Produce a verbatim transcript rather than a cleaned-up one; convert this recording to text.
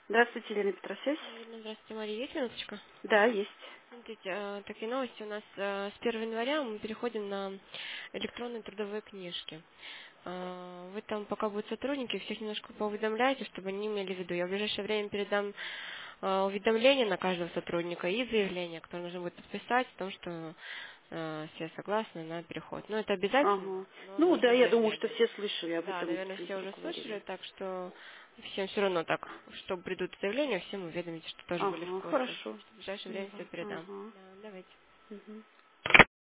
Здравствуйте, Елена Петросвязь. Ирина, здравствуйте, Мария. Есть минуточка? Да, есть. Смотрите, э, такие новости у нас э, с первого января мы переходим на электронные трудовые книжки. Э, Вы там, пока будут сотрудники, всех немножко поуведомляете, чтобы они имели в виду. Я в ближайшее время передам э, уведомление на каждого сотрудника и заявление, которое нужно будет подписать о том, что э, все согласны на переход. Ну, это обязательно, Ага. но Ну да, нужно я думаю, заявление. что все слышали об Да, этом, наверное, в все Твиттере уже слышали, говорили. так что всем все равно так, что придут заявления, всем уведомите, что тоже были в Ага, курсе. хорошо. В ближайшее время все Мгм. передам. Ага. Да, давайте. Мгм.